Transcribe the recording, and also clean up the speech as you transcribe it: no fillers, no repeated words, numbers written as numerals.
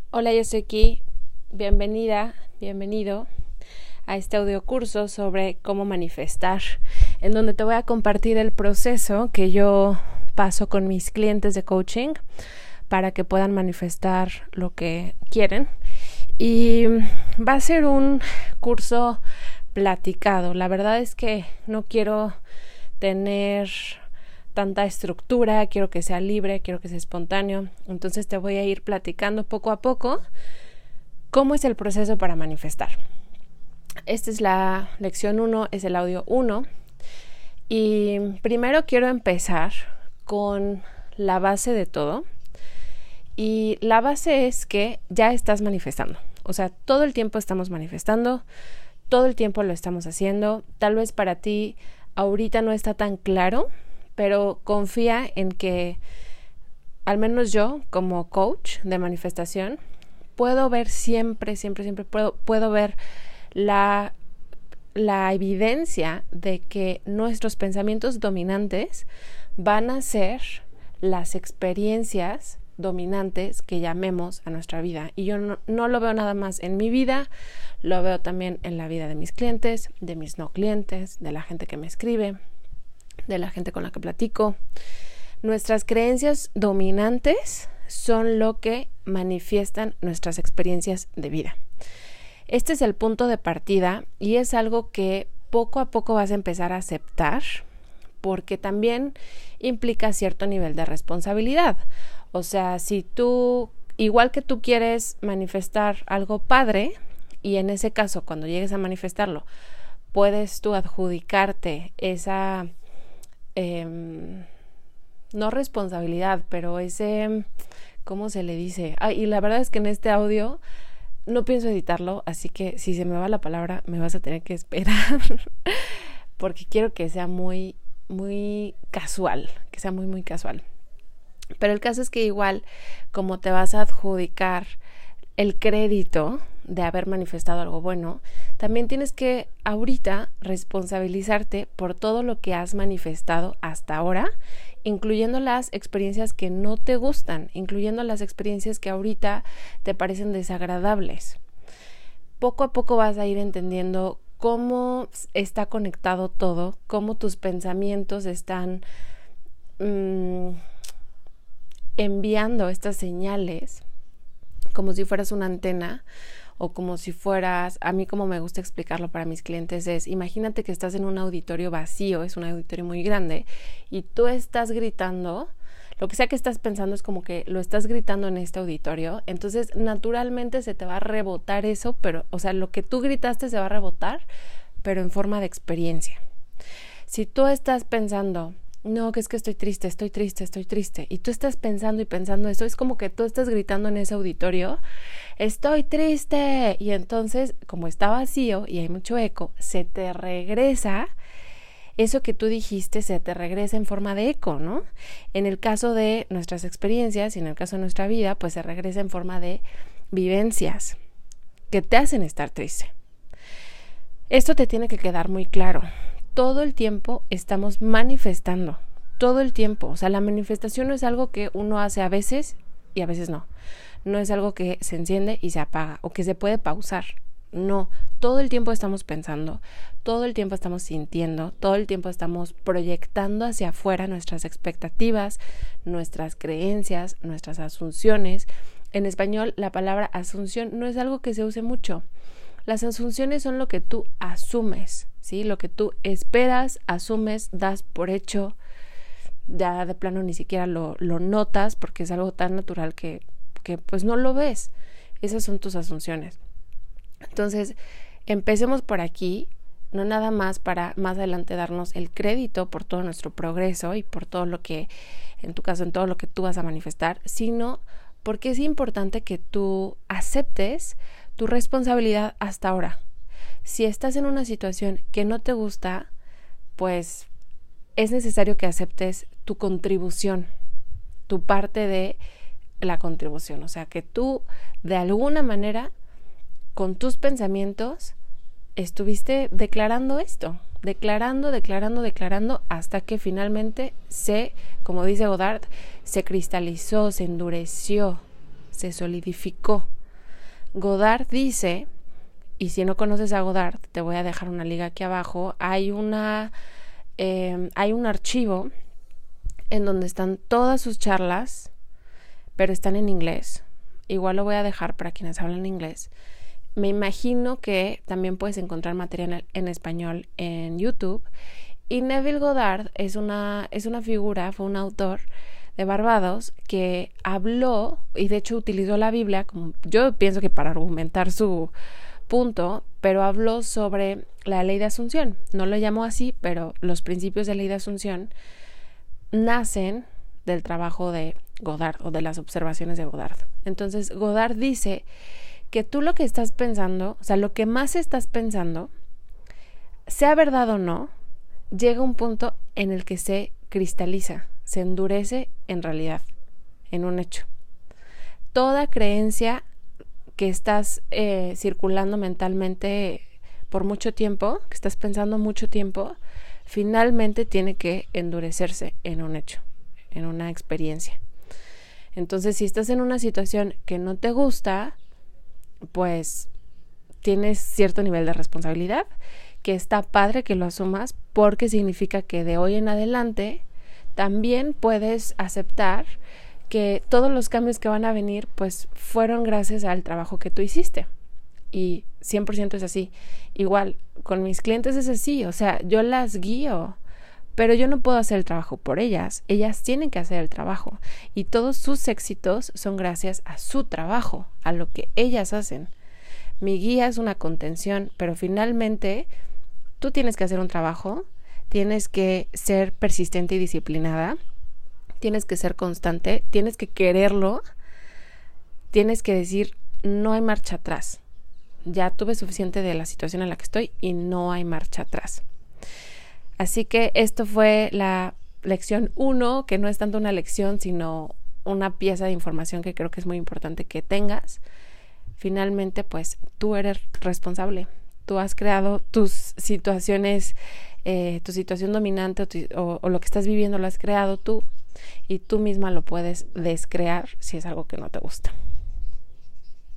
Hola, yo soy Ki. Bienvenido a este audio curso sobre cómo manifestar, en donde te voy a compartir el proceso que yo paso con mis clientes de coaching para que puedan manifestar lo que quieren. Y va a ser un curso platicado. La verdad es que no quiero tener tanta estructura, quiero que sea libre, quiero que sea espontáneo. Entonces te voy a ir platicando poco a poco cómo es el proceso para manifestar. Esta es la lección 1, es el audio 1. Y primero quiero empezar con la base de todo. Y la base es que ya estás manifestando. O sea, todo el tiempo estamos manifestando, todo el tiempo lo estamos haciendo. Tal vez para ti ahorita no está tan claro, pero confía en que, al menos yo, como coach de manifestación, puedo ver siempre puedo ver la evidencia de que nuestros pensamientos dominantes van a ser las experiencias dominantes que llamemos a nuestra vida. Y yo no lo veo nada más en mi vida, lo veo también en la vida de mis clientes, de mis no clientes, de la gente que me escribe, de la gente con la que platico. Nuestras creencias dominantes son lo que manifiestan nuestras experiencias de vida. Este es el punto de partida y es algo que poco a poco vas a empezar a aceptar, porque también implica cierto nivel de responsabilidad. O sea, si tú, igual que tú quieres manifestar algo padre, y en ese caso cuando llegues a manifestarlo, puedes tú adjudicarte esa no responsabilidad, pero ese, ¿cómo se le dice? Y la verdad es que en este audio no pienso editarlo, así que si se me va la palabra me vas a tener que esperar porque quiero que sea muy casual, que sea muy casual. Pero el caso es que igual, como te vas a adjudicar el crédito de haber manifestado algo bueno, también tienes que ahorita responsabilizarte por todo lo que has manifestado hasta ahora, incluyendo las experiencias que no te gustan, incluyendo las experiencias que ahorita te parecen desagradables. Poco a poco vas a ir entendiendo cómo está conectado todo, cómo tus pensamientos están enviando estas señales como si fueras una antena o como si fueras, a mí como me gusta explicarlo para mis clientes es, imagínate que estás en un auditorio vacío, es un auditorio muy grande y tú estás gritando, lo que sea que estás pensando es como que lo estás gritando en este auditorio, entonces naturalmente se te va a rebotar eso, pero, o sea, lo que tú gritaste se va a rebotar, pero en forma de experiencia. Si tú estás pensando, no, que es que estoy triste, y tú estás pensando y pensando eso, es como que tú estás gritando en ese auditorio, estoy triste, y entonces, como está vacío y hay mucho eco, se te regresa eso que tú dijiste, se te regresa en forma de eco, ¿no? En el caso de nuestras experiencias y en el caso de nuestra vida, pues se regresa en forma de vivencias que te hacen estar triste. Esto te tiene que quedar muy claro. Todo el tiempo estamos manifestando, todo el tiempo. O sea, la manifestación no es algo que uno hace a veces y a veces no. No es algo que se enciende y se apaga o que se puede pausar. No, todo el tiempo estamos pensando, todo el tiempo estamos sintiendo, todo el tiempo estamos proyectando hacia afuera nuestras expectativas, nuestras creencias, nuestras asunciones. En español, la palabra asunción no es algo que se use mucho. Las asunciones son lo que tú asumes, ¿sí? Lo que tú esperas, asumes, das por hecho, ya de plano ni siquiera lo notas porque es algo tan natural que pues no lo ves. Esas son tus asunciones. Entonces, empecemos por aquí, no nada más para más adelante darnos el crédito por todo nuestro progreso y por todo lo que, en tu caso, en todo lo que tú vas a manifestar, sino porque es importante que tú aceptes tu responsabilidad hasta ahora. Si estás en una situación que no te gusta, pues es necesario que aceptes tu contribución, tu parte de la contribución. O sea, que tú de alguna manera con tus pensamientos estuviste declarando esto, declarando hasta que finalmente como dice Godard, se cristalizó, se endureció, se solidificó Godard dice, y si no conoces a Godard, te voy a dejar una liga aquí abajo, hay un archivo en donde están todas sus charlas, pero están en inglés. Igual lo voy a dejar para quienes hablan inglés. Me imagino que también puedes encontrar material en español en YouTube. Y Neville Goddard es una figura, fue un autor de Barbados que habló y de hecho utilizó la Biblia, como yo pienso que para argumentar su punto, pero habló sobre la ley de Asunción. No lo llamó así, pero los principios de ley de Asunción nacen del trabajo de Goddard o de las observaciones de Goddard. Entonces Goddard dice que tú lo que estás pensando, o sea, lo que más estás pensando, sea verdad o no, llega un punto en el que se cristaliza, se endurece en realidad, en un hecho. Toda creencia que estás circulando mentalmente por mucho tiempo, que estás pensando mucho tiempo, finalmente tiene que endurecerse en un hecho, en una experiencia. Entonces, si estás en una situación que no te gusta, pues tienes cierto nivel de responsabilidad, que está padre que lo asumas, porque significa que de hoy en adelante también puedes aceptar que todos los cambios que van a venir pues fueron gracias al trabajo que tú hiciste. Y 100% es así. Igual, con mis clientes es así, o sea, yo las guío, pero yo no puedo hacer el trabajo por ellas. Ellas tienen que hacer el trabajo. Y todos sus éxitos son gracias a su trabajo, a lo que ellas hacen. Mi guía es una contención, pero finalmente tú tienes que hacer un trabajo, tienes que ser persistente y disciplinada, tienes que ser constante, tienes que quererlo, tienes que decir, no hay marcha atrás. Ya tuve suficiente de la situación en la que estoy y no hay marcha atrás. Así que esto fue la lección 1, que no es tanto una lección, sino una pieza de información que creo que es muy importante que tengas. Finalmente, pues tú eres responsable. Tú has creado tus situaciones, tu situación dominante o lo que estás viviendo lo has creado tú y tú misma lo puedes descrear si es algo que no te gusta.